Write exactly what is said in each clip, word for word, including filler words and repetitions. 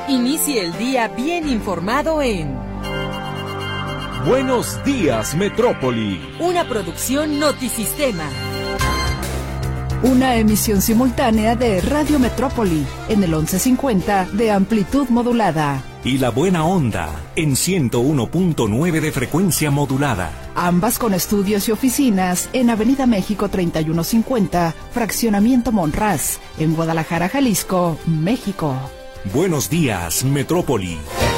Inicie el día bien informado en Buenos Días, Metrópoli. Una producción Notisistema. Una emisión simultánea de Radio Metrópoli en el once cincuenta de amplitud modulada. Y La Buena Onda en ciento uno punto nueve de frecuencia modulada. Ambas con estudios y oficinas en Avenida México treinta y uno cincuenta, Fraccionamiento Monraz, en Guadalajara, Jalisco, México. Buenos días, Metrópoli.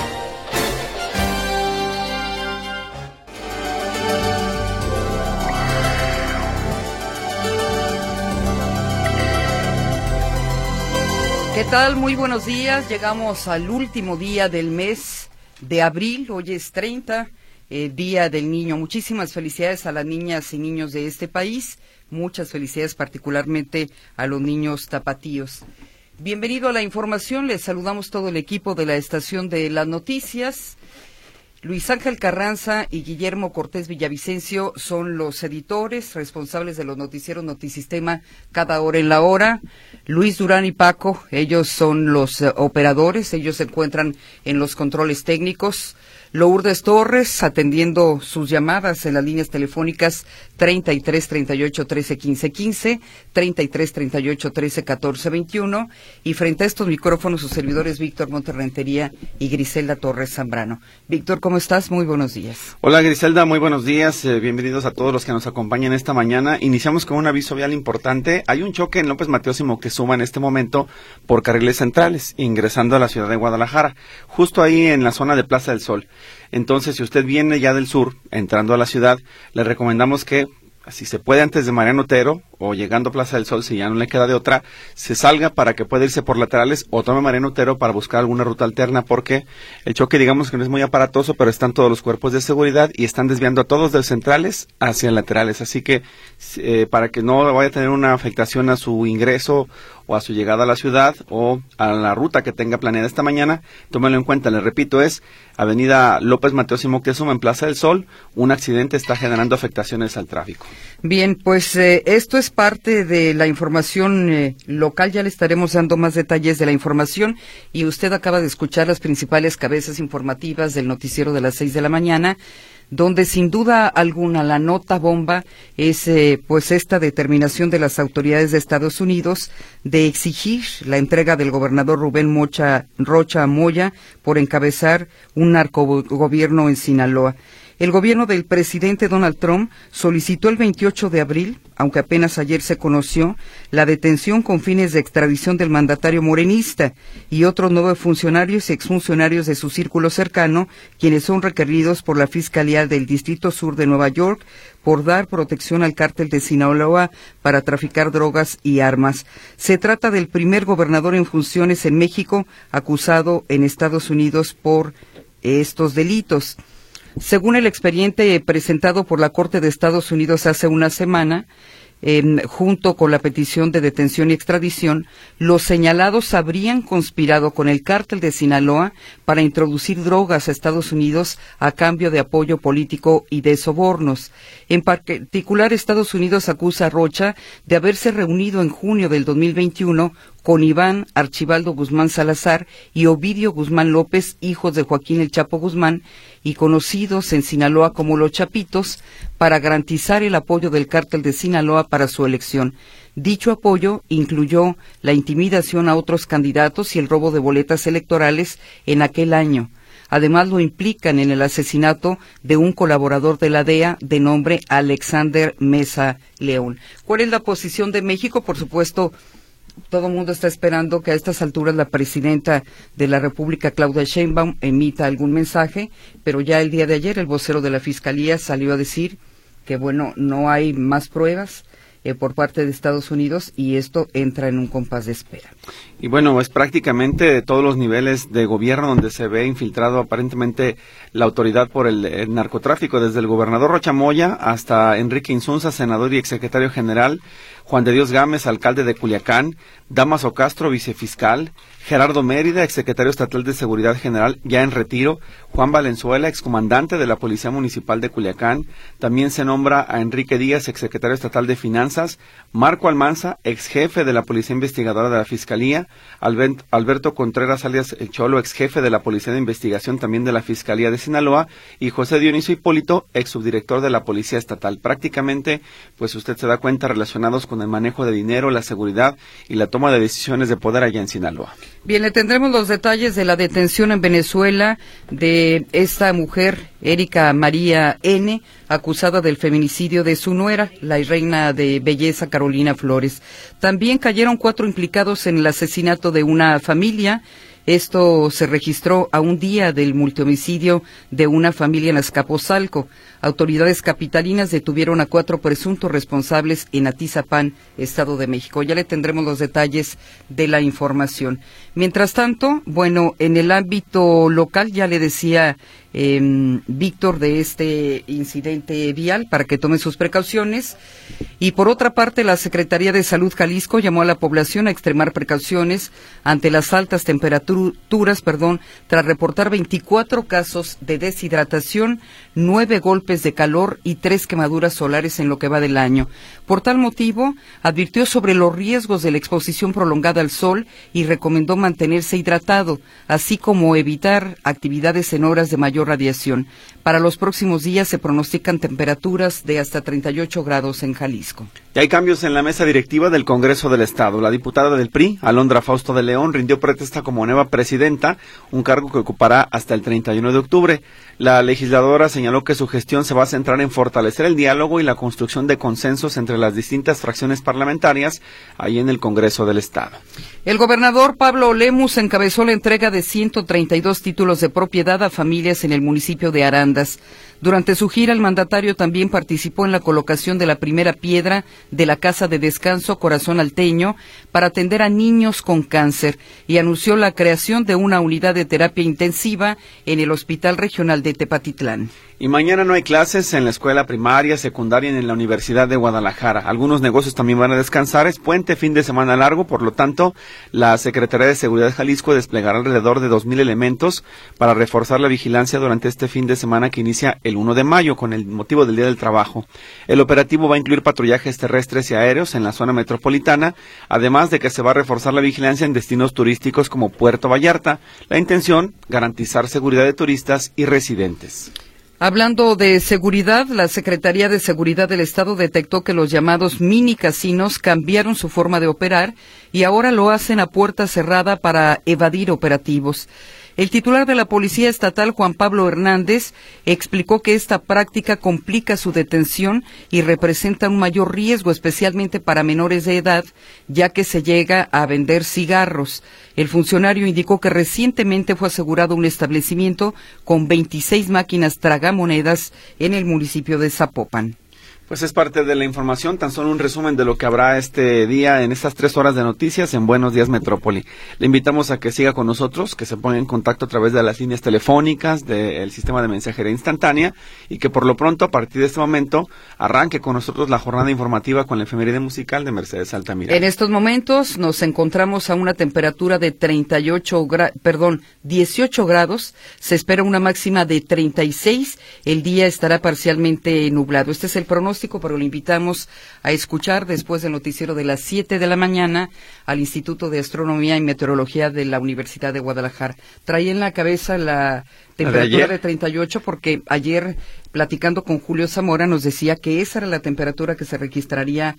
¿Qué tal? Muy buenos días. Llegamos al último día del mes de abril. Hoy es treinta, eh, Día del Niño. Muchísimas felicidades a las niñas y niños de este país. Muchas felicidades particularmente a los niños tapatíos. Bienvenido a la información. Les saludamos todo el equipo de la estación de las noticias. Luis Ángel Carranza y Guillermo Cortés Villavicencio son los editores responsables de los noticieros Notisistema Cada Hora en la Hora. Luis Durán y Paco, ellos son los uh, operadores, ellos se encuentran en los controles técnicos. Lourdes Torres atendiendo sus llamadas en las líneas telefónicas treinta y tres, treinta y ocho, trece, quince, quince, treinta y tres, treinta y ocho, trece, catorce, veintiuno, y frente a estos micrófonos sus servidores Víctor Monterrentería y Griselda Torres Zambrano. Víctor, ¿cómo estás? Muy buenos días. Hola Griselda, muy buenos días, eh, bienvenidos a todos los que nos acompañan esta mañana. Iniciamos con un aviso vial importante. Hay un choque en López Mateos y Moctezuma en este momento por carriles centrales, ingresando a la ciudad de Guadalajara, justo ahí en la zona de Plaza del Sol. Entonces, si usted viene ya del sur, entrando a la ciudad, le recomendamos que, si se puede antes de Mariano Otero, o llegando a Plaza del Sol, si ya no le queda de otra, se salga para que pueda irse por laterales, o tome Mariano Otero para buscar alguna ruta alterna, porque el choque, digamos que no es muy aparatoso, pero están todos los cuerpos de seguridad y están desviando a todos de centrales hacia laterales. Así que, eh, para que no vaya a tener una afectación a su ingreso o a su llegada a la ciudad o a la ruta que tenga planeada esta mañana, tómelo en cuenta. Le repito, es Avenida López Mateos y Moctezuma en Plaza del Sol. Un accidente está generando afectaciones al tráfico. Bien, pues eh, esto es parte de la información eh, local. Ya le estaremos dando más detalles de la información, y usted acaba de escuchar las principales cabezas informativas del noticiero de las seis de la mañana, donde sin duda alguna la nota bomba es eh, pues esta determinación de las autoridades de Estados Unidos de exigir la entrega del gobernador Rubén Mocha, Rocha Moya por encabezar un narcogobierno en Sinaloa. El gobierno del presidente Donald Trump solicitó el veintiocho de abril, aunque apenas ayer se conoció, la detención con fines de extradición del mandatario morenista y otros nueve funcionarios y exfuncionarios de su círculo cercano, quienes son requeridos por la Fiscalía del Distrito Sur de Nueva York por dar protección al cártel de Sinaloa para traficar drogas y armas. Se trata del primer gobernador en funciones en México acusado en Estados Unidos por estos delitos. Según el expediente presentado por la Corte de Estados Unidos hace una semana, eh, junto con la petición de detención y extradición, los señalados habrían conspirado con el cártel de Sinaloa para introducir drogas a Estados Unidos a cambio de apoyo político y de sobornos. En particular, Estados Unidos acusa a Rocha de haberse reunido en junio del dos mil veintiuno con Iván Archibaldo Guzmán Salazar y Ovidio Guzmán López, hijos de Joaquín El Chapo Guzmán, y conocidos en Sinaloa como Los Chapitos, para garantizar el apoyo del cártel de Sinaloa para su elección. Dicho apoyo incluyó la intimidación a otros candidatos y el robo de boletas electorales en aquel año. Además, lo implican en el asesinato de un colaborador de la D E A de nombre Alexander Mesa León. ¿Cuál es la posición de México? Por supuesto, todo el mundo está esperando que a estas alturas la presidenta de la República, Claudia Sheinbaum, emita algún mensaje, pero ya el día de ayer el vocero de la Fiscalía salió a decir que, bueno, no hay más pruebas eh, por parte de Estados Unidos, y esto entra en un compás de espera. Y bueno, es prácticamente de todos los niveles de gobierno donde se ve infiltrado aparentemente la autoridad por el, el narcotráfico, desde el gobernador Rocha Moya hasta Enrique Insunza, senador y exsecretario general, Juan de Dios Gámez, alcalde de Culiacán, Dámaso Castro, vicefiscal, Gerardo Mérida, exsecretario estatal de Seguridad General, ya en retiro, Juan Valenzuela, excomandante de la Policía Municipal de Culiacán, también se nombra a Enrique Díaz, exsecretario estatal de Finanzas, Marco Almanza, exjefe de la Policía Investigadora de la Fiscalía, Albert, Alberto Contreras, alias El Cholo, exjefe de la Policía de Investigación también de la Fiscalía de Sinaloa, y José Dionisio Hipólito, ex subdirector de la Policía Estatal. Prácticamente, pues usted se da cuenta, relacionados con el manejo de dinero, la seguridad y la toma de decisiones de poder allá en Sinaloa. Bien, le tendremos los detalles de la detención en Venezuela de esta mujer, Erika María N., acusada del feminicidio de su nuera, la reina de belleza Carolina Flores. También cayeron cuatro implicados en el asesinato de una familia. Esto se registró a un día del multihomicidio de una familia en Azcapotzalco. Autoridades capitalinas detuvieron a cuatro presuntos responsables en Atizapán, Estado de México. Ya le tendremos los detalles de la información. Mientras tanto, bueno, en el ámbito local, ya le decía eh, Víctor de este incidente vial para que tome sus precauciones. Y por otra parte, la Secretaría de Salud Jalisco llamó a la población a extremar precauciones ante las altas temperaturas, perdón, tras reportar veinticuatro casos de deshidratación, nueve golpes de calor y tres quemaduras solares en lo que va del año. Por tal motivo, advirtió sobre los riesgos de la exposición prolongada al sol y recomendó mantenerse hidratado, así como evitar actividades en horas de mayor radiación. Para los próximos días se pronostican temperaturas de hasta treinta y ocho grados en Jalisco. Y hay cambios en la mesa directiva del Congreso del Estado. La diputada del P R I, Alondra Fausto de León, rindió protesta como nueva presidenta, un cargo que ocupará hasta el treinta y uno de octubre. La legisladora señaló que su gestión se va a centrar en fortalecer el diálogo y la construcción de consensos entre las distintas fracciones parlamentarias ahí en el Congreso del Estado. El gobernador Pablo Lemus encabezó la entrega de ciento treinta y dos títulos de propiedad a familias en el municipio de Arandas. Durante su gira, el mandatario también participó en la colocación de la primera piedra de la Casa de Descanso Corazón Alteño para atender a niños con cáncer y anunció la creación de una unidad de terapia intensiva en el Hospital Regional de Tepatitlán. Y mañana no hay clases en la escuela primaria, secundaria y en la Universidad de Guadalajara. Algunos negocios también van a descansar. Es puente, fin de semana largo, por lo tanto, la Secretaría de Seguridad Jalisco desplegará alrededor de dos mil elementos para reforzar la vigilancia durante este fin de semana que inicia el uno de mayo con el motivo del Día del Trabajo. El operativo va a incluir patrullajes terrestres y aéreos en la zona metropolitana, además de que se va a reforzar la vigilancia en destinos turísticos como Puerto Vallarta. La intención, garantizar seguridad de turistas y residentes. Hablando de seguridad, la Secretaría de Seguridad del Estado detectó que los llamados mini casinos cambiaron su forma de operar y ahora lo hacen a puerta cerrada para evadir operativos. El titular de la Policía Estatal, Juan Pablo Hernández, explicó que esta práctica complica su detención y representa un mayor riesgo, especialmente para menores de edad, ya que se llega a vender cigarros. El funcionario indicó que recientemente fue asegurado un establecimiento con veintiséis máquinas tragamonedas en el municipio de Zapopan. Pues es parte de la información, tan solo un resumen de lo que habrá este día en estas tres horas de noticias en Buenos Días Metrópoli. Le invitamos a que siga con nosotros, que se ponga en contacto a través de las líneas telefónicas, del sistema de mensajería instantánea y que por lo pronto a partir de este momento arranque con nosotros la jornada informativa con la efeméride musical de Mercedes Altamirano. En estos momentos nos encontramos a una temperatura de treinta y ocho gra- perdón, dieciocho grados, se espera una máxima de treinta y seis, el día estará parcialmente nublado. Este es el pronóstico, pero le invitamos a escuchar después del noticiero de las siete de la mañana al Instituto de Astronomía y Meteorología de la Universidad de Guadalajara. Traía en la cabeza la temperatura de, de treinta y ocho porque ayer, platicando con Julio Zamora, nos decía que esa era la temperatura que se registraría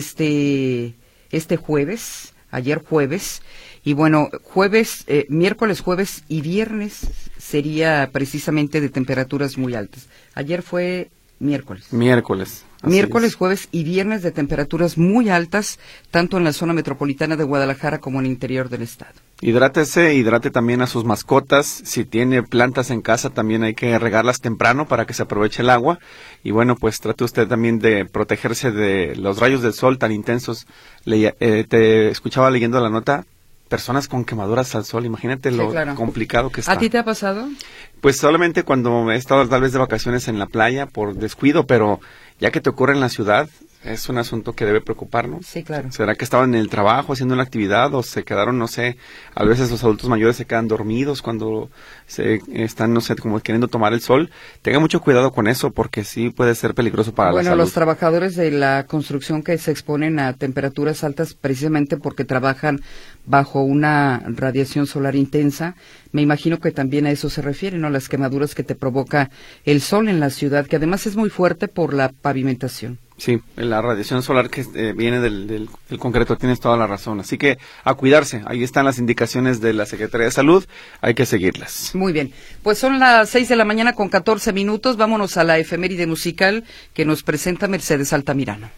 este, este jueves, ayer jueves. Y bueno, jueves, eh, miércoles, jueves y viernes sería precisamente de temperaturas muy altas. Ayer fue miércoles. Miércoles. Miércoles, es. jueves y viernes de temperaturas muy altas, tanto en la zona metropolitana de Guadalajara como en el interior del estado. Hidrátese, hidrate también a sus mascotas. Si tiene plantas en casa, también hay que regarlas temprano para que se aproveche el agua. Y bueno, pues trate usted también de protegerse de los rayos del sol tan intensos. Le, eh, te escuchaba leyendo la nota, personas con quemaduras al sol, imagínate lo sí, claro. complicado que está. ¿A ti te ha pasado? Pues solamente cuando he estado tal vez de vacaciones en la playa por descuido, pero ya que te ocurre en la ciudad, Es un asunto que debe preocuparnos. Sí, claro. ¿Será que estaban en el trabajo haciendo una actividad o se quedaron, no sé, a veces los adultos mayores se quedan dormidos cuando se están, no sé, como queriendo tomar el sol? Tenga mucho cuidado con eso porque sí puede ser peligroso para bueno, la salud. Bueno, los trabajadores de la construcción que se exponen a temperaturas altas precisamente porque trabajan bajo una radiación solar intensa, me imagino que también a eso se refiere, ¿no? Las quemaduras que te provoca el sol en la ciudad, que además es muy fuerte por la pavimentación. Sí, la radiación solar que eh, viene del, del, del concreto, tienes toda la razón. Así que a cuidarse, ahí están las indicaciones de la Secretaría de Salud, hay que seguirlas. Muy bien, pues son las seis de la mañana con catorce minutos, vámonos a la efeméride musical que nos presenta Mercedes Altamirano.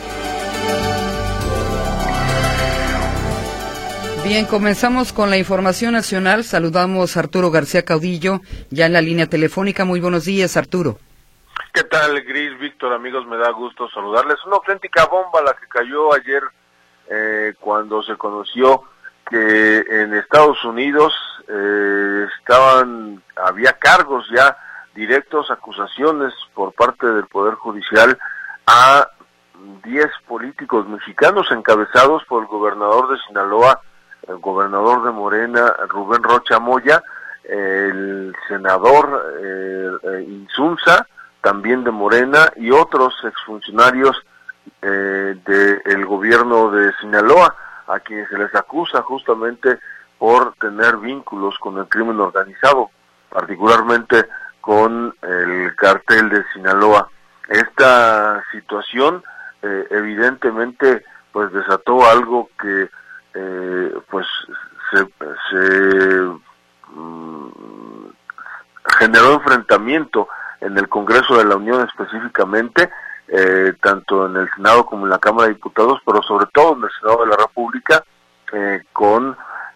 Bien, comenzamos con la información nacional, saludamos a Arturo García Caudillo, ya en la línea telefónica. Muy buenos días, Arturo. ¿Qué tal, Gris, Víctor, amigos? Me da gusto saludarles. Una auténtica bomba la que cayó ayer eh, cuando se conoció que en Estados Unidos eh, estaban, había cargos ya directos, acusaciones por parte del Poder Judicial a diez políticos mexicanos encabezados por el gobernador de Sinaloa, el gobernador de Morena, Rubén Rocha Moya, el senador eh, eh, Insunza, también de Morena, y otros exfuncionarios eh, del gobierno de Sinaloa, a quienes se les acusa justamente por tener vínculos con el crimen organizado, particularmente con el cartel de Sinaloa. Esta situación eh, evidentemente pues desató algo que eh, pues se, se mm, generó enfrentamiento en el Congreso de la Unión específicamente, eh, tanto en el Senado como en la Cámara de Diputados, pero sobre todo en el Senado de la República, eh, con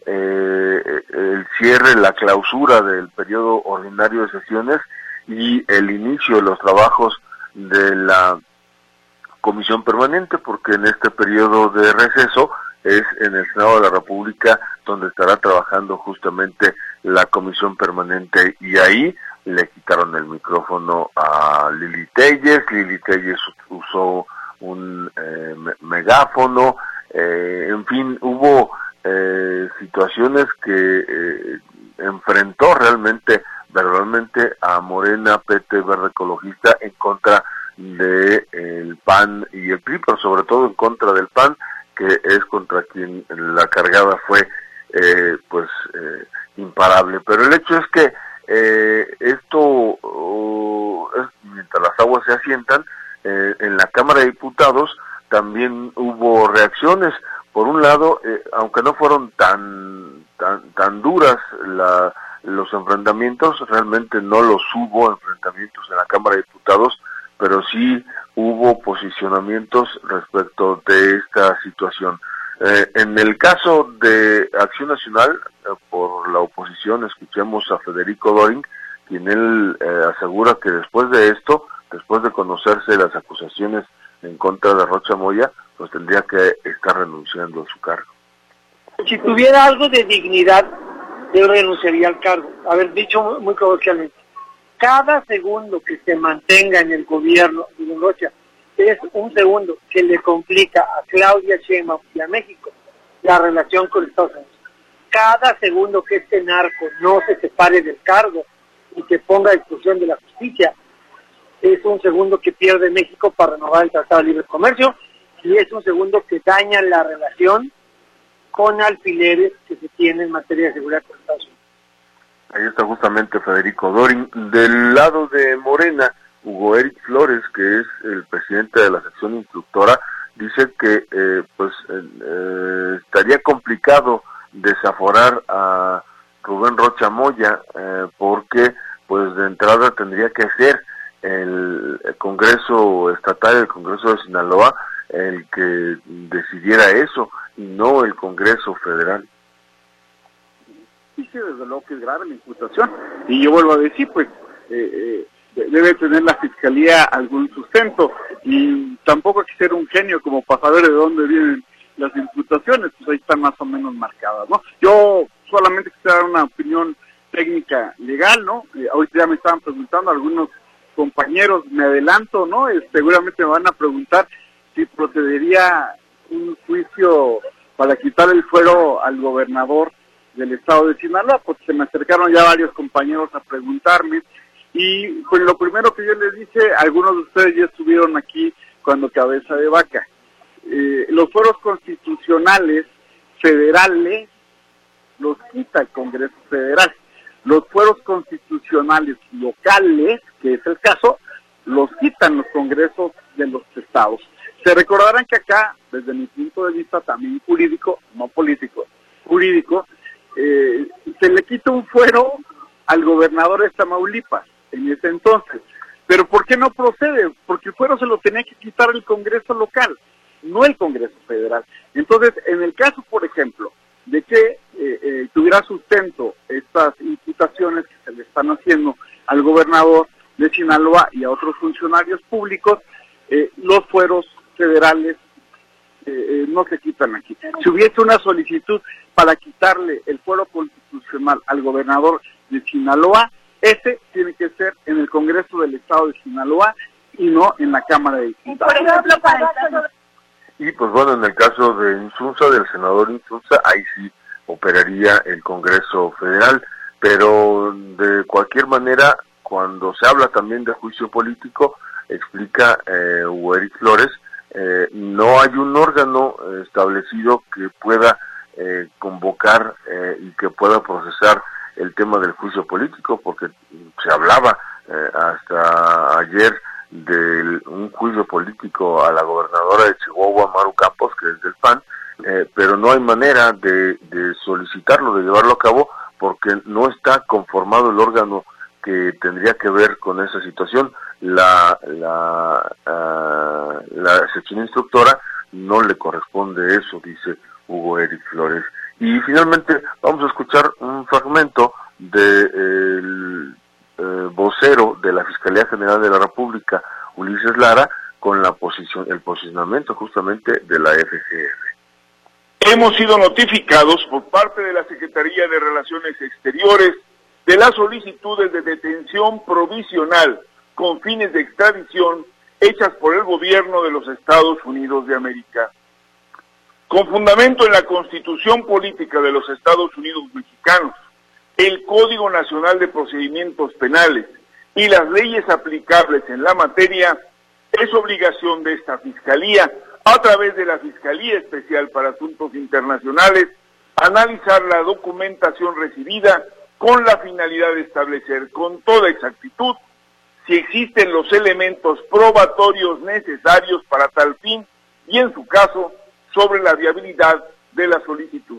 eh, el cierre, la clausura del periodo ordinario de sesiones y el inicio de los trabajos de la Comisión Permanente, porque en este periodo de receso es en el Senado de la República donde estará trabajando justamente la Comisión Permanente, y ahí le quitaron el micrófono a Lili Telles. Lili Telles usó un eh, megáfono, eh, en fin, hubo eh, situaciones que eh, enfrentó realmente, verbalmente, a Morena, P T Verde Ecologista en contra de el P A N y el P R I, pero sobre todo en contra del P A N, que es contra quien la cargada fue eh, pues eh, imparable. Pero el hecho es que Eh, esto, uh, es, mientras las aguas se asientan, eh, en la Cámara de Diputados también hubo reacciones. Por un lado, eh, aunque no fueron tan tan, tan duras la, los enfrentamientos, realmente no los hubo enfrentamientos en la Cámara de Diputados, pero sí hubo posicionamientos respecto de esta situación. Eh, en el caso de Acción Nacional, eh, por la oposición, escuchemos a Federico Doring, quien él eh, asegura que después de esto, después de conocerse las acusaciones en contra de Rocha Moya, pues tendría que estar renunciando a su cargo. Si tuviera algo de dignidad, yo renunciaría al cargo. Haber dicho muy, muy coloquialmente, cada segundo que se mantenga en el gobierno de Rocha es un segundo que le complica a Claudia Sheinbaum y a México la relación con Estados Unidos. Cada segundo que este narco no se separe del cargo y que ponga a discusión de la justicia es un segundo que pierde México para renovar el Tratado de Libre Comercio, y es un segundo que daña la relación con alfileres que se tiene en materia de seguridad con Estados Unidos. Ahí está justamente Federico Doring. Del lado de Morena, Hugo Eric Flores, que es el presidente de la sección instructora, dice que eh, pues eh, estaría complicado desaforar a Rubén Rocha Moya eh, porque pues de entrada tendría que ser el, el Congreso Estatal, el Congreso de Sinaloa, el que decidiera eso y no el Congreso Federal. Sí, sí, desde luego que es grave la imputación, y yo vuelvo a decir, pues eh, eh, debe tener la Fiscalía algún sustento, y tampoco hay que ser un genio como para saber de dónde vienen las imputaciones, pues ahí están más o menos marcadas, ¿no? Yo solamente quisiera dar una opinión técnica legal, ¿no? Eh, ahorita ya me estaban preguntando algunos compañeros, me adelanto, ¿no? Eh, seguramente me van a preguntar si procedería un juicio para quitar el fuero al gobernador del estado de Sinaloa, porque se me acercaron ya varios compañeros a preguntarme, y pues lo primero que yo les dije, algunos de ustedes ya estuvieron aquí cuando Cabeza de Vaca, eh, los fueros constitucionales federales los quita el Congreso Federal, los fueros constitucionales locales, que es el caso, los quitan los congresos de los estados. Se recordarán que acá, desde mi punto de vista también jurídico, no político, jurídico, eh, se le quita un fuero al gobernador de Tamaulipas en ese entonces. Pero ¿por qué no procede? Porque el fuero se lo tenía que quitar el Congreso local, no el Congreso Federal. Entonces, en el caso, por ejemplo, de que eh, eh, tuviera sustento estas imputaciones que se le están haciendo al gobernador de Sinaloa y a otros funcionarios públicos, eh, los fueros federales eh, eh, no se quitan aquí. Si hubiese una solicitud para quitarle el fuero constitucional al gobernador de Sinaloa, ese tiene que ser en el Congreso del Estado de Sinaloa y no en la Cámara de Diputados. Por ejemplo, para el... Y pues bueno, en el caso de Insunza, del senador Insunza, ahí sí operaría el Congreso Federal, pero de cualquier manera, cuando se habla también de juicio político, explica eh, Hugo Eric Flores, eh, no hay un órgano eh, establecido que pueda eh, convocar eh, y que pueda procesar el tema del juicio político, porque se hablaba eh, hasta ayer de un juicio político a la gobernadora de Chihuahua, Maru Campos, que es del P A N, eh, pero no hay manera de, de solicitarlo, de llevarlo a cabo, porque no está conformado el órgano que tendría que ver con esa situación. La, la, uh, la sección instructora no le corresponde eso, dice Hugo Eric Flores. Y finalmente vamos a escuchar un fragmento del eh, vocero de la Fiscalía General de la República, Ulises Lara, con la posición, el posicionamiento justamente de la F G R. Hemos sido notificados por parte de la Secretaría de Relaciones Exteriores de las solicitudes de detención provisional con fines de extradición hechas por el gobierno de los Estados Unidos de América. Con fundamento en la Constitución Política de los Estados Unidos Mexicanos, el Código Nacional de Procedimientos Penales y las leyes aplicables en la materia, es obligación de esta Fiscalía, a través de la Fiscalía Especial para Asuntos Internacionales, analizar la documentación recibida con la finalidad de establecer con toda exactitud si existen los elementos probatorios necesarios para tal fin y, en su caso, sobre la viabilidad de la solicitud.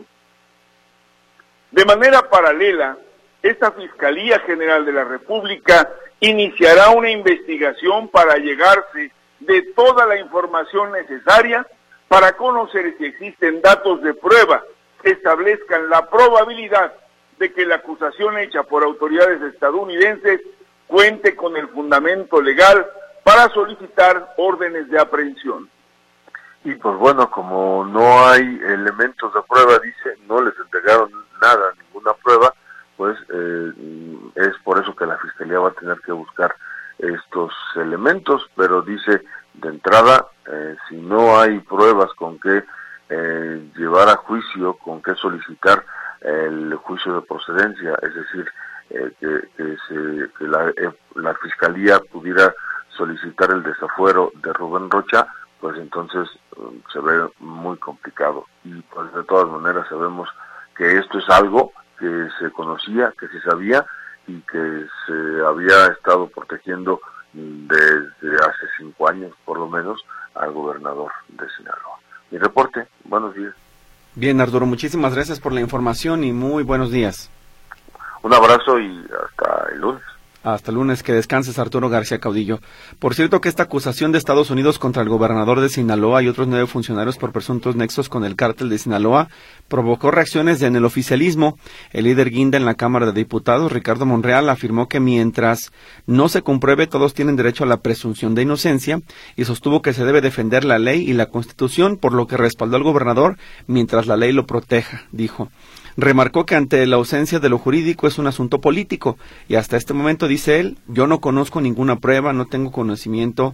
De manera paralela, esta Fiscalía General de la República iniciará una investigación para llegarse de toda la información necesaria para conocer si existen datos de prueba que establezcan la probabilidad de que la acusación hecha por autoridades estadounidenses cuente con el fundamento legal para solicitar órdenes de aprehensión. Y pues bueno, como no hay elementos de prueba, dice, no les entregaron nada, ninguna prueba, pues eh, es por eso que la Fiscalía va a tener que buscar estos elementos, pero dice de entrada, eh, si no hay pruebas con que eh, llevar a juicio, con que solicitar el juicio de procedencia, es decir, eh, que, que, se, que la, eh, la Fiscalía pudiera solicitar el desafuero de Rubén Rocha, pues entonces um, se ve muy complicado. Y pues de todas maneras sabemos que esto es algo que se conocía, que se sabía y que se había estado protegiendo desde hace cinco años, por lo menos, al gobernador de Sinaloa. Mi reporte, buenos días. Bien, Arturo, muchísimas gracias por la información y muy buenos días. Un abrazo y hasta el lunes. Hasta el lunes, que descanses, Arturo García Caudillo. Por cierto que esta acusación de Estados Unidos contra el gobernador de Sinaloa y otros nueve funcionarios por presuntos nexos con el cártel de Sinaloa provocó reacciones en el oficialismo. El líder guinda en la Cámara de Diputados, Ricardo Monreal, afirmó que mientras no se compruebe, todos tienen derecho a la presunción de inocencia y sostuvo que se debe defender la ley y la Constitución, por lo que respaldó al gobernador mientras la ley lo proteja, dijo. Remarcó que ante la ausencia de lo jurídico es un asunto político y hasta este momento, dice él, yo no conozco ninguna prueba, no tengo conocimiento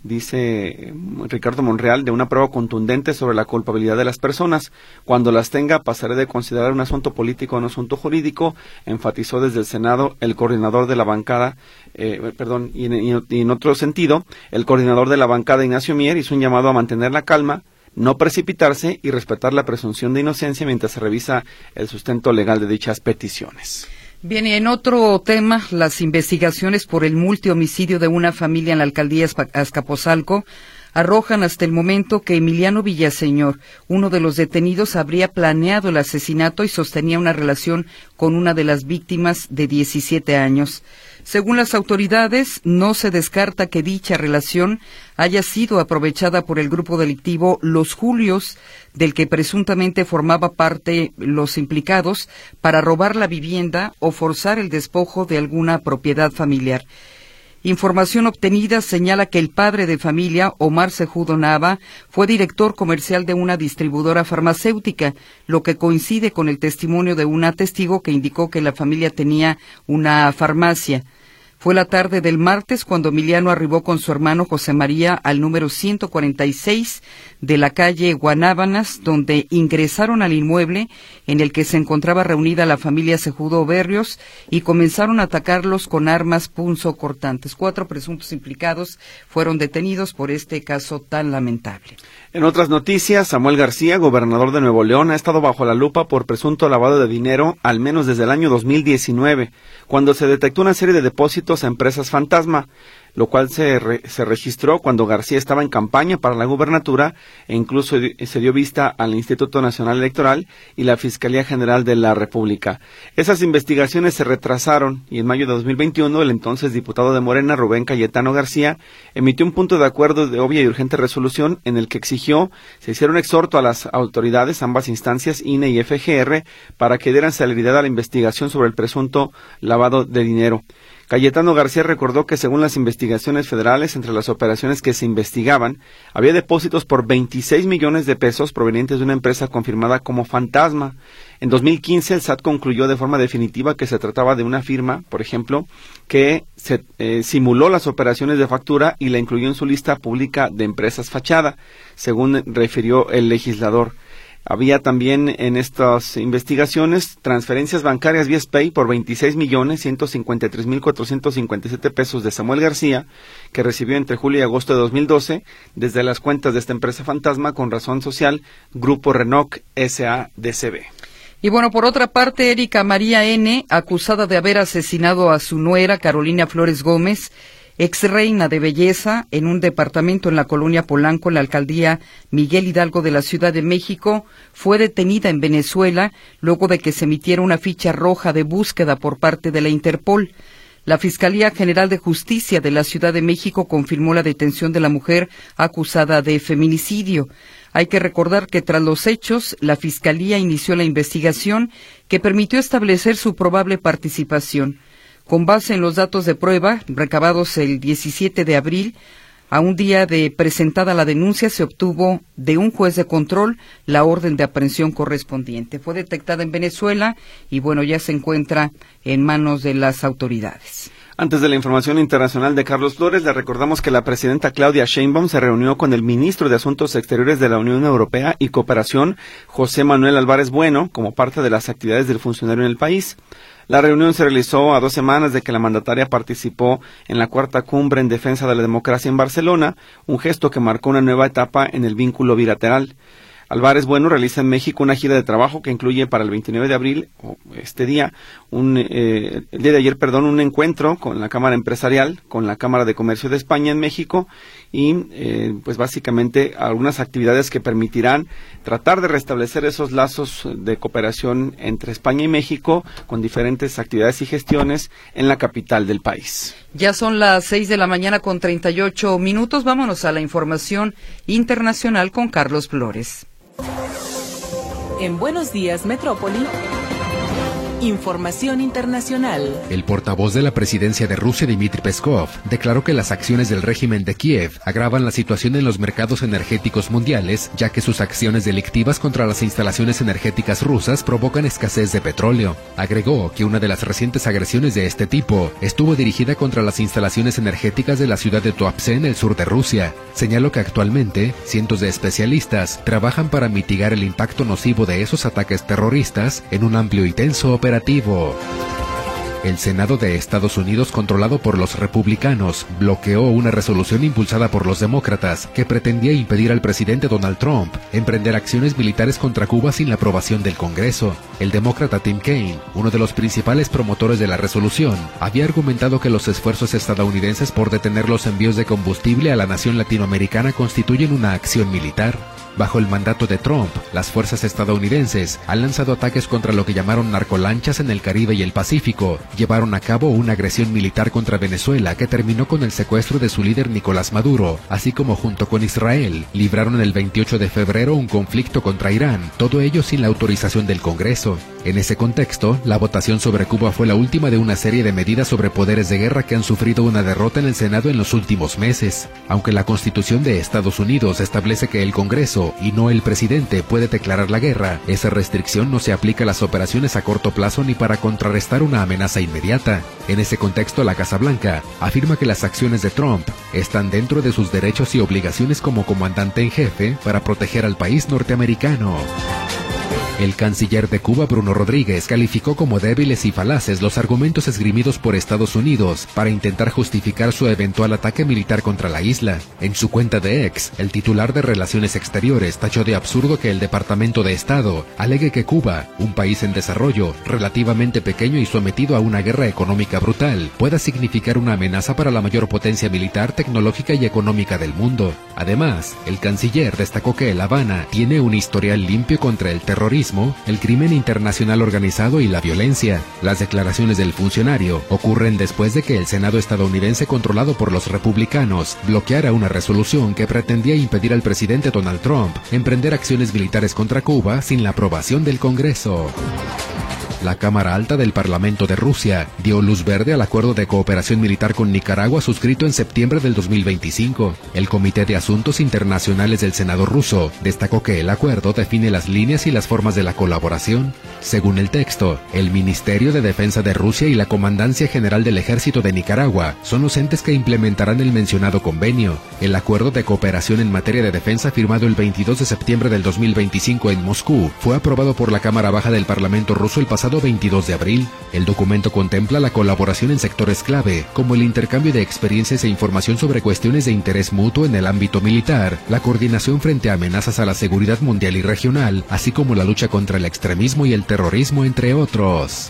dice Ricardo Monreal, de una prueba contundente sobre la culpabilidad de las personas. Cuando las tenga, pasaré de considerar un asunto político a un asunto jurídico, enfatizó desde el Senado el coordinador de la bancada, eh, perdón, y en, y en otro sentido, el coordinador de la bancada, Ignacio Mier, hizo un llamado a mantener la calma, no precipitarse y respetar la presunción de inocencia mientras se revisa el sustento legal de dichas peticiones. Bien, y en otro tema, las investigaciones por el multihomicidio de una familia en la alcaldía Azcapotzalco arrojan hasta el momento que Emiliano Villaseñor, uno de los detenidos, habría planeado el asesinato y sostenía una relación con una de las víctimas de diecisiete años. Según las autoridades, no se descarta que dicha relación haya sido aprovechada por el grupo delictivo Los Julios, del que presuntamente formaba parte los implicados, para robar la vivienda o forzar el despojo de alguna propiedad familiar. Información obtenida señala que el padre de familia, Omar Cejudo Nava, fue director comercial de una distribuidora farmacéutica, lo que coincide con el testimonio de una testigo que indicó que la familia tenía una farmacia. Fue la tarde del martes cuando Emiliano arribó con su hermano José María al número ciento cuarenta y seis de la calle Guanábanas, donde ingresaron al inmueble en el que se encontraba reunida la familia Cejudo Berrios y comenzaron a atacarlos con armas punzocortantes. Cuatro presuntos implicados fueron detenidos por este caso tan lamentable. En otras noticias, Samuel García, gobernador de Nuevo León, ha estado bajo la lupa por presunto lavado de dinero al menos desde el año dos mil diecinueve, cuando se detectó una serie de depósitos a empresas fantasma, lo cual se, re, se registró cuando García estaba en campaña para la gubernatura e incluso se dio vista al Instituto Nacional Electoral y la Fiscalía General de la República. Esas investigaciones se retrasaron y en mayo de dos mil veintiuno el entonces diputado de Morena, Rubén Cayetano García, emitió un punto de acuerdo de obvia y urgente resolución en el que exigió se hiciera un exhorto a las autoridades, ambas instancias, I N E y F G R, para que dieran celeridad a la investigación sobre el presunto lavado de dinero. Cayetano García recordó que según las investigaciones federales, entre las operaciones que se investigaban, había depósitos por veintiséis millones de pesos provenientes de una empresa confirmada como Fantasma. En dos mil quince el S A T concluyó de forma definitiva que se trataba de una firma, por ejemplo, que se eh, simuló las operaciones de factura y la incluyó en su lista pública de empresas fachada, según refirió el legislador. Había también en estas investigaciones transferencias bancarias vía SPEI por veintiséis millones ciento cincuenta y tres mil cuatrocientos cincuenta y siete pesos de Samuel García, que recibió entre julio y agosto de dos mil doce desde las cuentas de esta empresa fantasma con razón social Grupo Renoc S A D C B. Y bueno, por otra parte, Erika María N., acusada de haber asesinado a su nuera Carolina Flores Gómez, ex reina de belleza, en un departamento en la colonia Polanco, en la alcaldía Miguel Hidalgo de la Ciudad de México, fue detenida en Venezuela luego de que se emitiera una ficha roja de búsqueda por parte de la Interpol. La Fiscalía General de Justicia de la Ciudad de México confirmó la detención de la mujer acusada de feminicidio. Hay que recordar que tras los hechos, la Fiscalía inició la investigación que permitió establecer su probable participación. Con base en los datos de prueba recabados el diecisiete de abril, a un día de presentada la denuncia, se obtuvo de un juez de control la orden de aprehensión correspondiente. Fue detectada en Venezuela y, bueno, ya se encuentra en manos de las autoridades. Antes de la información internacional de Carlos Flores, le recordamos que la presidenta Claudia Sheinbaum se reunió con el ministro de Asuntos Exteriores de la Unión Europea y Cooperación, José Manuel Álvarez Bueno, como parte de las actividades del funcionario en el país. La reunión se realizó a dos semanas de que la mandataria participó en la cuarta cumbre en defensa de la democracia en Barcelona, un gesto que marcó una nueva etapa en el vínculo bilateral. Álvarez Bueno realiza en México una gira de trabajo que incluye para el veintinueve de abril, o este día, un, eh, el día de ayer, perdón, un encuentro con la Cámara Empresarial, con la Cámara de Comercio de España en México y, eh, pues básicamente, algunas actividades que permitirán tratar de restablecer esos lazos de cooperación entre España y México con diferentes actividades y gestiones en la capital del país. Ya son las seis de la mañana con treinta y ocho minutos. Vámonos a la información internacional con Carlos Flores. En Buenos Días, Metrópoli, Información internacional. El portavoz de la presidencia de Rusia, Dmitry Peskov, declaró que las acciones del régimen de Kiev agravan la situación en los mercados energéticos mundiales, ya que sus acciones delictivas contra las instalaciones energéticas rusas provocan escasez de petróleo. Agregó que una de las recientes agresiones de este tipo estuvo dirigida contra las instalaciones energéticas de la ciudad de Tuapse en el sur de Rusia. Señaló que actualmente cientos de especialistas trabajan para mitigar el impacto nocivo de esos ataques terroristas en un amplio y tenso operativo. El Senado de Estados Unidos, controlado por los republicanos, bloqueó una resolución impulsada por los demócratas que pretendía impedir al presidente Donald Trump emprender acciones militares contra Cuba sin la aprobación del Congreso. El demócrata Tim Kaine, uno de los principales promotores de la resolución, había argumentado que los esfuerzos estadounidenses por detener los envíos de combustible a la nación latinoamericana constituyen una acción militar. Bajo el mandato de Trump, las fuerzas estadounidenses han lanzado ataques contra lo que llamaron narcolanchas en el Caribe y el Pacífico. Llevaron a cabo una agresión militar contra Venezuela que terminó con el secuestro de su líder Nicolás Maduro, así como junto con Israel, libraron el veintiocho de febrero un conflicto contra Irán, todo ello sin la autorización del Congreso. En ese contexto, la votación sobre Cuba fue la última de una serie de medidas sobre poderes de guerra que han sufrido una derrota en el Senado en los últimos meses. Aunque la Constitución de Estados Unidos establece que el Congreso y no el presidente puede declarar la guerra, esa restricción no se aplica a las operaciones a corto plazo ni para contrarrestar una amenaza inmediata. En ese contexto, la Casa Blanca afirma que las acciones de Trump están dentro de sus derechos y obligaciones como comandante en jefe para proteger al país norteamericano. El canciller de Cuba, Bruno Rodríguez, calificó como débiles y falaces los argumentos esgrimidos por Estados Unidos para intentar justificar su eventual ataque militar contra la isla. En su cuenta de X, el titular de Relaciones Exteriores tachó de absurdo que el Departamento de Estado alegue que Cuba, un país en desarrollo, relativamente pequeño y sometido a una guerra económica brutal, pueda significar una amenaza para la mayor potencia militar, tecnológica y económica del mundo. Además, el canciller destacó que La Habana tiene un historial limpio contra el terrorismo, el crimen internacional organizado y la violencia. Las declaraciones del funcionario ocurren después de que el Senado estadounidense, controlado por los republicanos, bloqueara una resolución que pretendía impedir al presidente Donald Trump emprender acciones militares contra Cuba sin la aprobación del Congreso. La Cámara Alta del Parlamento de Rusia dio luz verde al acuerdo de cooperación militar con Nicaragua suscrito en septiembre del dos mil veinticinco. El Comité de Asuntos Internacionales del Senado ruso destacó que el acuerdo define las líneas y las formas de la colaboración. Según el texto, el Ministerio de Defensa de Rusia y la Comandancia General del Ejército de Nicaragua son los entes que implementarán el mencionado convenio. El acuerdo de cooperación en materia de defensa firmado el veintidós de septiembre del dos mil veinticinco en Moscú fue aprobado por la Cámara Baja del Parlamento ruso el pasado veintidós de abril. El documento contempla la colaboración en sectores clave, como el intercambio de experiencias e información sobre cuestiones de interés mutuo en el ámbito militar, la coordinación frente a amenazas a la seguridad mundial y regional, así como la lucha contra el extremismo y el terrorismo, entre otros.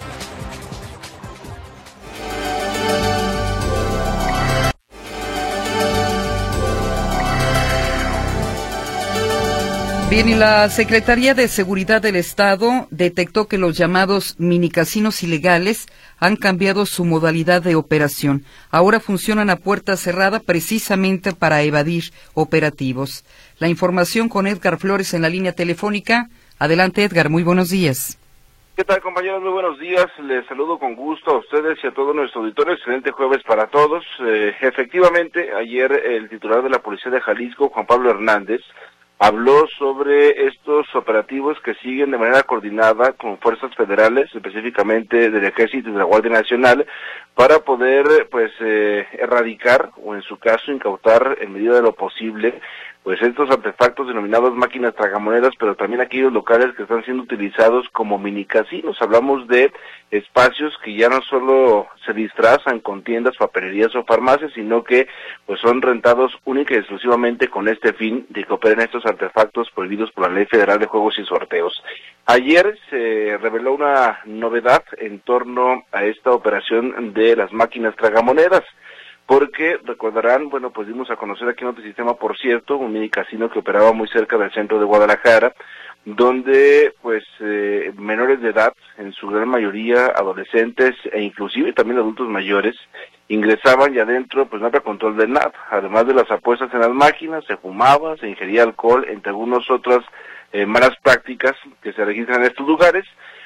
Bien, y la Secretaría de Seguridad del Estado detectó que los llamados minicasinos ilegales han cambiado su modalidad de operación. Ahora funcionan a puerta cerrada precisamente para evadir operativos. La información con Edgar Flores en la línea telefónica. Adelante, Edgar, muy buenos días. ¿Qué tal, compañeros? Muy buenos días. Les saludo con gusto a ustedes y a todo nuestro auditorio. Excelente jueves para todos. Eh, efectivamente, ayer el titular de la Policía de Jalisco, Juan Pablo Hernández, habló sobre estos operativos que siguen de manera coordinada con fuerzas federales, específicamente del Ejército y de la Guardia Nacional, para poder pues eh, erradicar o en su caso incautar en medida de lo posible pues estos artefactos denominados máquinas tragamonedas, pero también aquellos locales que están siendo utilizados como mini casinos. Hablamos de espacios que ya no solo se disfrazan con tiendas, papelerías o farmacias, sino que pues son rentados única y exclusivamente con este fin de que operen estos artefactos prohibidos por la Ley Federal de Juegos y Sorteos. Ayer se reveló una novedad en torno a esta operación de las máquinas tragamonedas, porque recordarán, bueno, pues dimos a conocer aquí en otro sistema, por cierto, un mini casino que operaba muy cerca del centro de Guadalajara, donde pues eh, menores de edad, en su gran mayoría adolescentes e inclusive también adultos mayores, ingresaban y adentro pues no había control de nada. Además de las apuestas en las máquinas, se fumaba, se ingería alcohol, entre algunas otras eh, malas prácticas que se registran en estos lugares.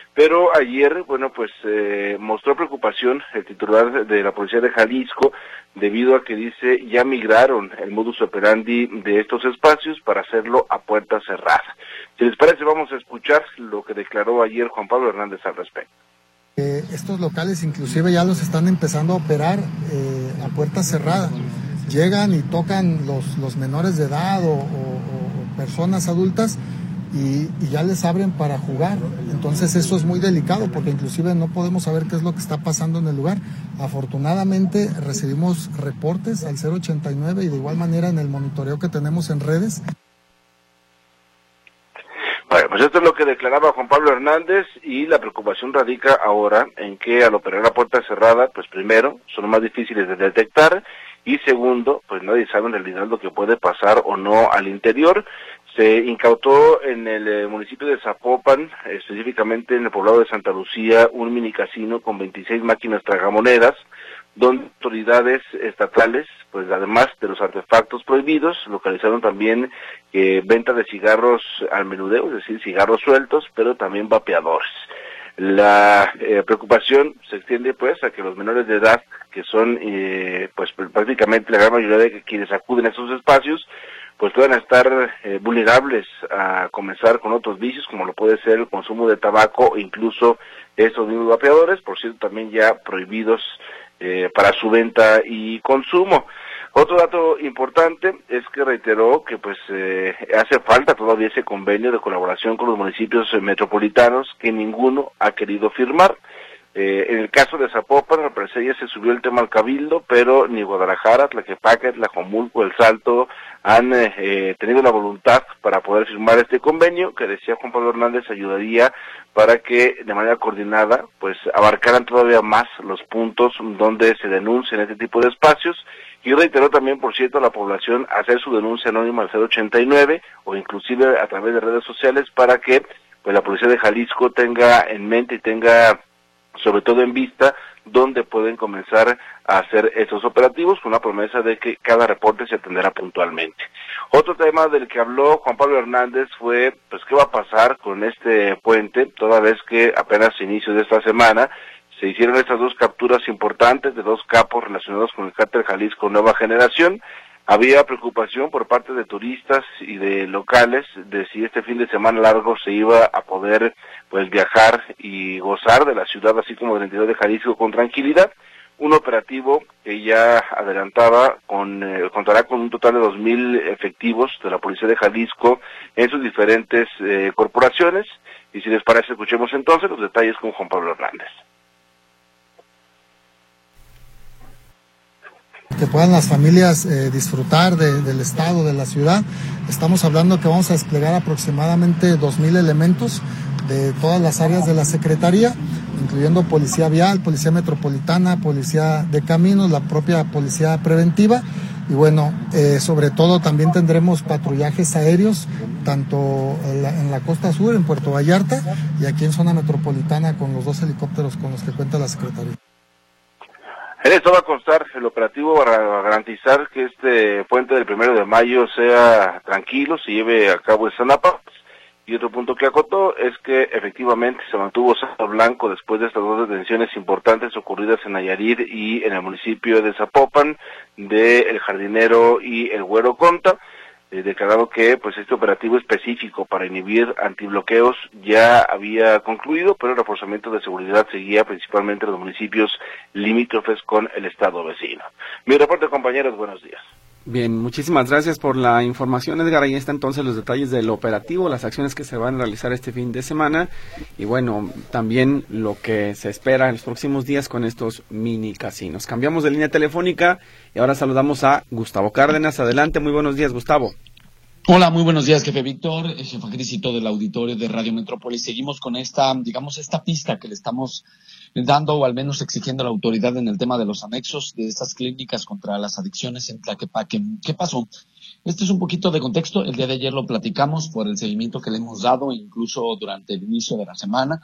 Pero ayer, bueno, pues eh, mostró preocupación el titular de la Policía de Jalisco debido a que dice ya migraron el modus operandi de estos espacios para hacerlo a puerta cerrada. Si les parece, vamos a escuchar lo que declaró ayer Juan Pablo Hernández al respecto. Eh, estos locales inclusive ya los están empezando a operar eh, a puerta cerrada. Llegan y tocan los, los menores de edad o, o, o personas adultas y, y ya les abren para jugar. Entonces eso es muy delicado porque inclusive no podemos saber qué es lo que está pasando en el lugar. Afortunadamente recibimos reportes al cero ochenta y nueve y de igual manera en el monitoreo que tenemos en redes. Bueno, pues esto es lo que declaraba Juan Pablo Hernández y la preocupación radica ahora en que al operar a puerta cerrada, pues primero, son más difíciles de detectar y segundo, pues nadie sabe en realidad lo que puede pasar o no al interior. Se incautó en el eh, municipio de Zapopan, específicamente en el poblado de Santa Lucía, un mini casino con veintiséis máquinas tragamonedas, donde autoridades estatales, pues además de los artefactos prohibidos, localizaron también eh, venta de cigarros al menudeo, es decir, cigarros sueltos, pero también vapeadores. La eh, preocupación se extiende pues a que los menores de edad, que son eh, pues prácticamente la gran mayoría de quienes acuden a esos espacios, pues puedan estar eh, vulnerables a comenzar con otros vicios, como lo puede ser el consumo de tabaco e incluso estos mismos vapeadores, por cierto también ya prohibidos eh, para su venta y consumo. Otro dato importante es que reiteró que pues eh, hace falta todavía ese convenio de colaboración con los municipios eh, metropolitanos que ninguno ha querido firmar. Eh, en el caso de Zapopan, al parecer ya se subió el tema al Cabildo, pero ni Guadalajara, Tlaquepaque, Tlajomulco, El Salto han eh, tenido la voluntad para poder firmar este convenio, que decía Juan Pablo Hernández ayudaría para que de manera coordinada pues abarcaran todavía más los puntos donde se denuncian este tipo de espacios. Y reiteró también, por cierto, a la población hacer su denuncia anónima al cero ochenta y nueve o inclusive a través de redes sociales para que pues la Policía de Jalisco tenga en mente y tenga sobre todo en vista donde pueden comenzar a hacer estos operativos con la promesa de que cada reporte se atenderá puntualmente. Otro tema del que habló Juan Pablo Hernández fue pues qué va a pasar con este puente, toda vez que apenas a inicio de esta semana se hicieron estas dos capturas importantes de dos capos relacionados con el cártel Jalisco Nueva Generación. Había preocupación por parte de turistas y de locales de si este fin de semana largo se iba a poder pues viajar y gozar de la ciudad, así como de la entidad de Jalisco con tranquilidad. Un operativo que ya adelantaba con eh, contará con un total de dos mil efectivos de la Policía de Jalisco en sus diferentes eh, corporaciones. Y si les parece, escuchemos entonces los detalles con Juan Pablo Hernández. Que puedan las familias eh, disfrutar de, del estado, de la ciudad. Estamos hablando que vamos a desplegar aproximadamente dos mil elementos de todas las áreas de la Secretaría, incluyendo Policía Vial, Policía Metropolitana, Policía de Caminos, la propia Policía Preventiva. Y bueno, eh, sobre todo también tendremos patrullajes aéreos, tanto en la, en la costa sur, en Puerto Vallarta, y aquí en zona metropolitana con los dos helicópteros con los que cuenta la Secretaría. En esto va a constar el operativo para garantizar que este puente del primero de mayo sea tranquilo, se lleve a cabo en Sanapa. Y otro punto que acotó es que efectivamente se mantuvo saldo blanco después de estas dos detenciones importantes ocurridas en Nayarit y en el municipio de Zapopan, de El Jardinero y El Güero Conta. Eh, declarado que pues este operativo específico para inhibir antibloqueos ya había concluido, pero el reforzamiento de seguridad seguía principalmente en los municipios limítrofes con el estado vecino. Mi reporte, compañeros, buenos días. Bien, muchísimas gracias por la información, Edgar. Ahí están entonces los detalles del operativo, las acciones que se van a realizar este fin de semana y bueno, también lo que se espera en los próximos días con estos mini casinos. Cambiamos de línea telefónica y ahora saludamos a Gustavo Cárdenas. Adelante, muy buenos días, Gustavo. Hola, muy buenos días, jefe Víctor, jefe Cris y todo el auditorio de Radio Metrópolis. Seguimos con esta, digamos, esta pista que le estamos dando o al menos exigiendo a la autoridad en el tema de los anexos de estas clínicas contra las adicciones en Tlaquepaque. ¿Qué pasó? Este es un poquito de contexto. El día de ayer lo platicamos por el seguimiento que le hemos dado, incluso durante el inicio de la semana.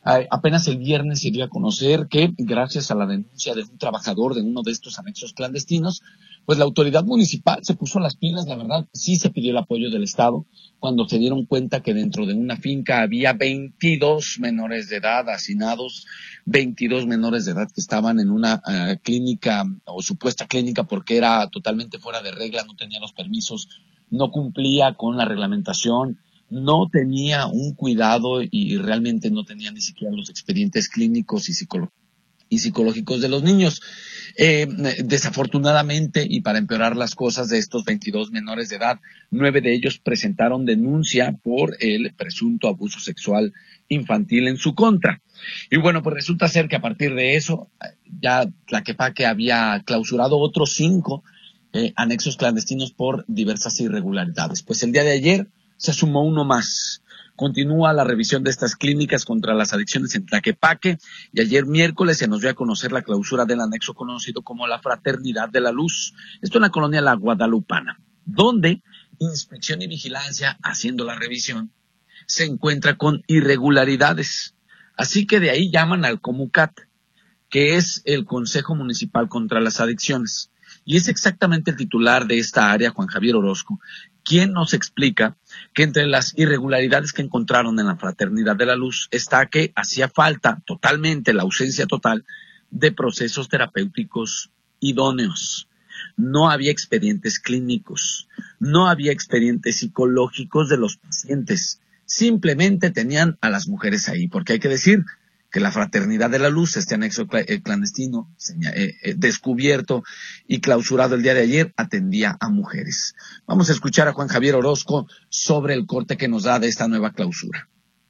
Eh, apenas el viernes se dio a conocer que, gracias a la denuncia de un trabajador de uno de estos anexos clandestinos, pues la autoridad municipal se puso las pilas. La verdad, sí se pidió el apoyo del Estado cuando se dieron cuenta que dentro de una finca había veintidós menores de edad hacinados, veintidós menores de edad que estaban en una uh, clínica o supuesta clínica porque era totalmente fuera de regla, no tenía los permisos, no cumplía con la reglamentación, no tenía un cuidado y realmente no tenía ni siquiera los expedientes clínicos y, psicolo- y psicológicos de los niños. Eh, desafortunadamente, y para empeorar las cosas, de estos veintidós menores de edad, nueve de ellos presentaron denuncia por el presunto abuso sexual infantil en su contra. Y bueno, pues resulta ser que a partir de eso, ya Tlaquepaque había clausurado otros cinco eh, anexos clandestinos por diversas irregularidades. Pues el día de ayer se sumó uno más. Continúa la revisión de estas clínicas contra las adicciones en Tlaquepaque y ayer miércoles se nos dio a conocer la clausura del anexo conocido como la Fraternidad de la Luz. Esto en la colonia La Guadalupana, donde Inspección y Vigilancia, haciendo la revisión, se encuentra con irregularidades. Así que de ahí llaman al COMUCAT, que es el Consejo Municipal contra las Adicciones. Y es exactamente el titular de esta área, Juan Javier Orozco, quien nos explica que entre las irregularidades que encontraron en la Fraternidad de la Luz está que hacía falta totalmente, la ausencia total de procesos terapéuticos idóneos. No había expedientes clínicos, no había expedientes psicológicos de los pacientes. Simplemente tenían a las mujeres ahí, porque hay que decir que la Fraternidad de la Luz, este anexo clandestino eh, eh, descubierto y clausurado el día de ayer, atendía a mujeres. Vamos a escuchar a Juan Javier Orozco sobre el corte que nos da de esta nueva clausura.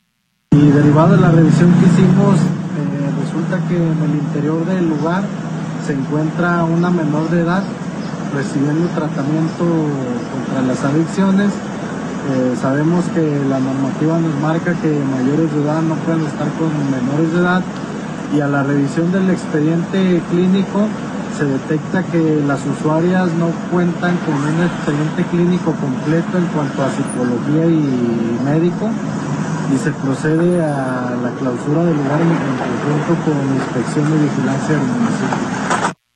Y derivado de la revisión que hicimos, eh, resulta que en el interior del lugar se encuentra una menor de edad recibiendo tratamiento contra las adicciones. Eh, sabemos que la normativa nos marca que mayores de edad no pueden estar con menores de edad, y a la revisión del expediente clínico se detecta que las usuarias no cuentan con un expediente clínico completo en cuanto a psicología y médico, y se procede a la clausura del lugar en conjunto con Inspección de Vigilancia del municipio.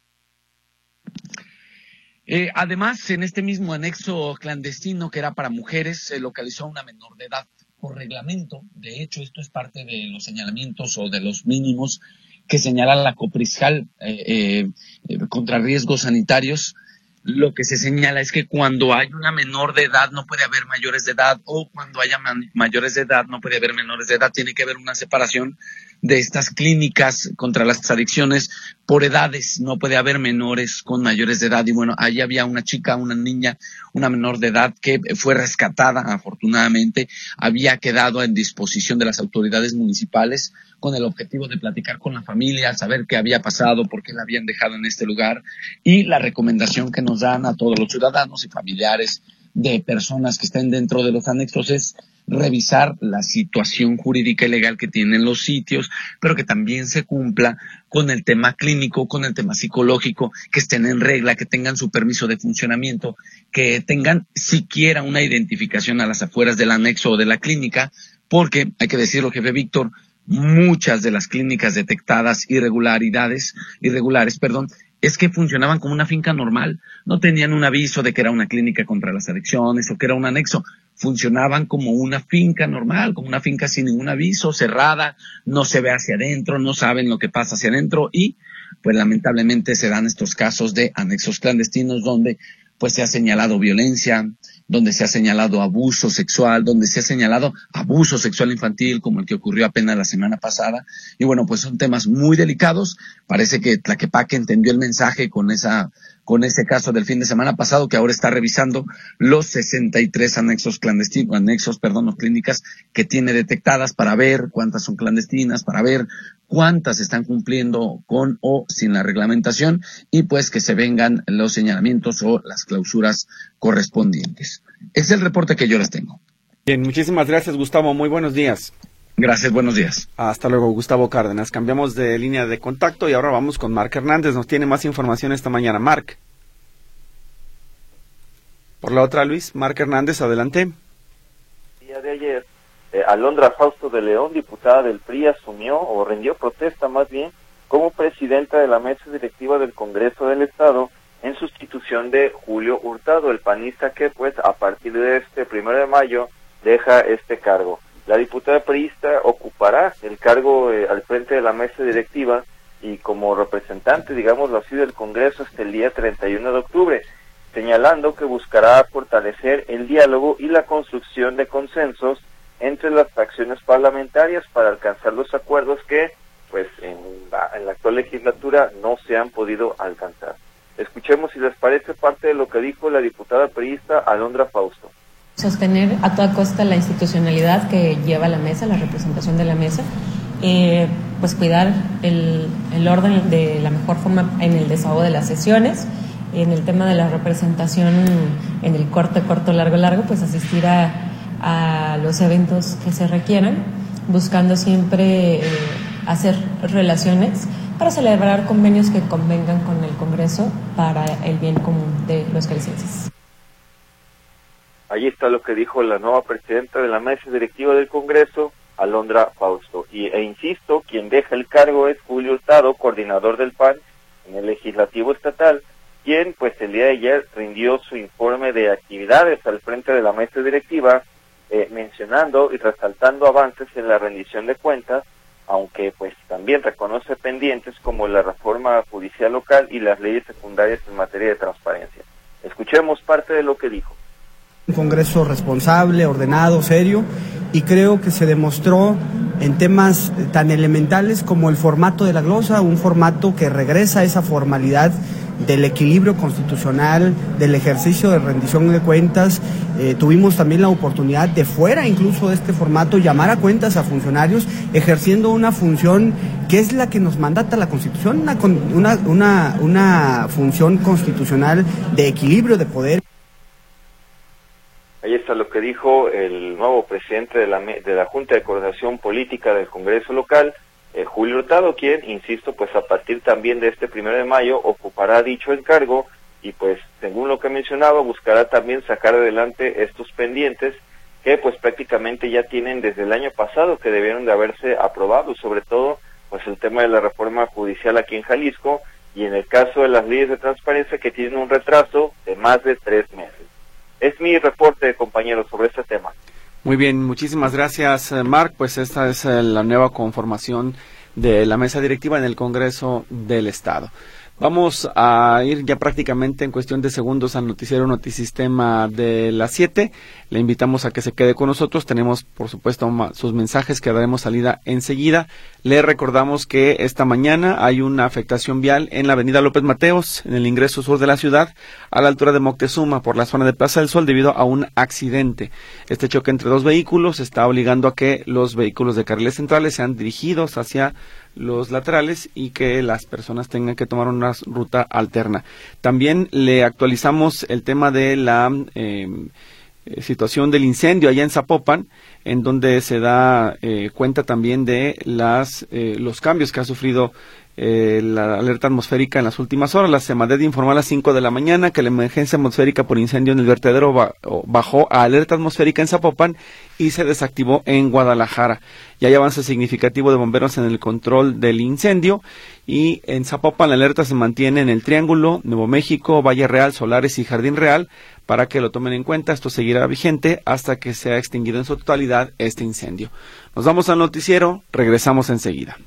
Eh, además, en este mismo anexo clandestino que era para mujeres, se localizó a una menor de edad por reglamento. De hecho, esto es parte de los señalamientos o de los mínimos que señala la Copriscal eh, eh, contra riesgos sanitarios. Lo que se señala es que cuando hay una menor de edad no puede haber mayores de edad, o cuando haya man- mayores de edad no puede haber menores de edad. Tiene que haber una separación de estas clínicas contra las adicciones por edades. No puede haber menores con mayores de edad. Y bueno, ahí había una chica, una niña, una menor de edad que fue rescatada, afortunadamente. Había quedado en disposición de las autoridades municipales con el objetivo de platicar con la familia, saber qué había pasado, por qué la habían dejado en este lugar, y la recomendación que nos dan a todos los ciudadanos y familiares de personas que estén dentro de los anexos es revisar la situación jurídica y legal que tienen los sitios, pero que también se cumpla con el tema clínico, con el tema psicológico, que estén en regla, que tengan su permiso de funcionamiento, que tengan siquiera una identificación a las afueras del anexo o de la clínica, porque, hay que decirlo, jefe Víctor, muchas de las clínicas detectadas irregularidades, irregulares, perdón, es que funcionaban como una finca normal. No tenían un aviso de que era una clínica contra las adicciones o que era un anexo. Funcionaban como una finca normal, como una finca sin ningún aviso, cerrada, no se ve hacia adentro, no saben lo que pasa hacia adentro, y pues lamentablemente se dan estos casos de anexos clandestinos donde pues se ha señalado violencia, donde se ha señalado abuso sexual, donde se ha señalado abuso sexual infantil, como el que ocurrió apenas la semana pasada. Y bueno, pues son temas muy delicados. Parece que Tlaquepaque entendió el mensaje con esa, con ese caso del fin de semana pasado, que ahora está revisando los sesenta y tres anexos clandestinos, anexos, perdón, o clínicas que tiene detectadas, para ver cuántas son clandestinas, para ver cuántas están cumpliendo con o sin la reglamentación, y pues que se vengan los señalamientos o las clausuras correspondientes. Es el reporte que yo les tengo. Bien, muchísimas gracias, Gustavo. Muy buenos días. Gracias, buenos días. Hasta luego, Gustavo Cárdenas. Cambiamos de línea de contacto y ahora vamos con Marc Hernández. Nos tiene más información esta mañana. Marc. Por la otra, Luis. Marc Hernández, adelante. El día de ayer eh, Alondra Fausto de León, diputada del P R I, asumió o rindió protesta más bien como presidenta de la mesa directiva del Congreso del Estado en sustitución de Julio Hurtado, el panista que pues a partir de este primero de mayo deja este cargo. La diputada priista ocupará el cargo eh, al frente de la mesa directiva y como representante, digámoslo así, del Congreso hasta el día treinta y uno de octubre, señalando que buscará fortalecer el diálogo y la construcción de consensos entre las fracciones parlamentarias para alcanzar los acuerdos que pues en la, en la actual legislatura no se han podido alcanzar. Escuchemos, si les parece, parte de lo que dijo la diputada priista Alondra Fausto. Sostener a toda costa la institucionalidad que lleva la mesa, la representación de la mesa, eh, pues cuidar el, el orden de la mejor forma en el desahogo de las sesiones, en el tema de la representación en el corto, corto, largo, largo, pues asistir a, a los eventos que se requieran, buscando siempre eh, hacer relaciones para celebrar convenios que convengan con el Congreso para el bien común de los jaliscienses. Ahí está lo que dijo la nueva presidenta de la mesa directiva del Congreso, Alondra Fausto. Y, e insisto, quien deja el cargo es Julio Hurtado, coordinador del P A N en el Legislativo Estatal, quien pues el día de ayer rindió su informe de actividades al frente de la mesa directiva, eh, mencionando y resaltando avances en la rendición de cuentas, aunque pues también reconoce pendientes como la reforma judicial local y las leyes secundarias en materia de transparencia. Escuchemos parte de lo que dijo. Un Congreso responsable, ordenado, serio, y creo que se demostró en temas tan elementales como el formato de la glosa, un formato que regresa a esa formalidad del equilibrio constitucional, del ejercicio de rendición de cuentas. Eh, tuvimos también la oportunidad de fuera incluso de este formato llamar a cuentas a funcionarios ejerciendo una función que es la que nos mandata la Constitución, una, una, una, una función constitucional de equilibrio de poder. Ahí está lo que dijo el nuevo presidente de la, de la Junta de Coordinación Política del Congreso Local, eh, Julio Hurtado, quien, insisto, pues a partir también de este primero de mayo ocupará dicho encargo y pues, según lo que mencionaba, buscará también sacar adelante estos pendientes que pues prácticamente ya tienen desde el año pasado que debieron de haberse aprobado, sobre todo pues el tema de la reforma judicial aquí en Jalisco y en el caso de las leyes de transparencia que tienen un retraso de más de tres meses. Es mi reporte, compañeros, sobre este tema. Muy bien, muchísimas gracias, Marc. Pues esta es la nueva conformación de la mesa directiva en el Congreso del Estado. Vamos a ir ya prácticamente en cuestión de segundos al noticiero Notisistema de las siete. Le invitamos a que se quede con nosotros. Tenemos, por supuesto, sus mensajes que daremos salida enseguida. Le recordamos que esta mañana hay una afectación vial en la avenida López Mateos, en el ingreso sur de la ciudad, a la altura de Moctezuma, por la zona de Plaza del Sol, debido a un accidente. Este choque entre dos vehículos está obligando a que los vehículos de carriles centrales sean dirigidos hacia los laterales y que las personas tengan que tomar una ruta alterna. También le actualizamos el tema de la eh, situación del incendio allá en Zapopan, en donde se da eh, cuenta también de las eh, los cambios que ha sufrido eh, la alerta atmosférica en las últimas horas. La CEMADET informó a las cinco de la mañana que la emergencia atmosférica por incendio en el vertedero ba bajó a alerta atmosférica en Zapopan y se desactivó en Guadalajara. Ya hay avance significativo de bomberos en el control del incendio y en Zapopan la alerta se mantiene en el Triángulo, Nuevo México, Valle Real, Solares y Jardín Real, para que lo tomen en cuenta. Esto seguirá vigente hasta que sea extinguido en su totalidad este incendio. Nos vamos al noticiero, regresamos enseguida.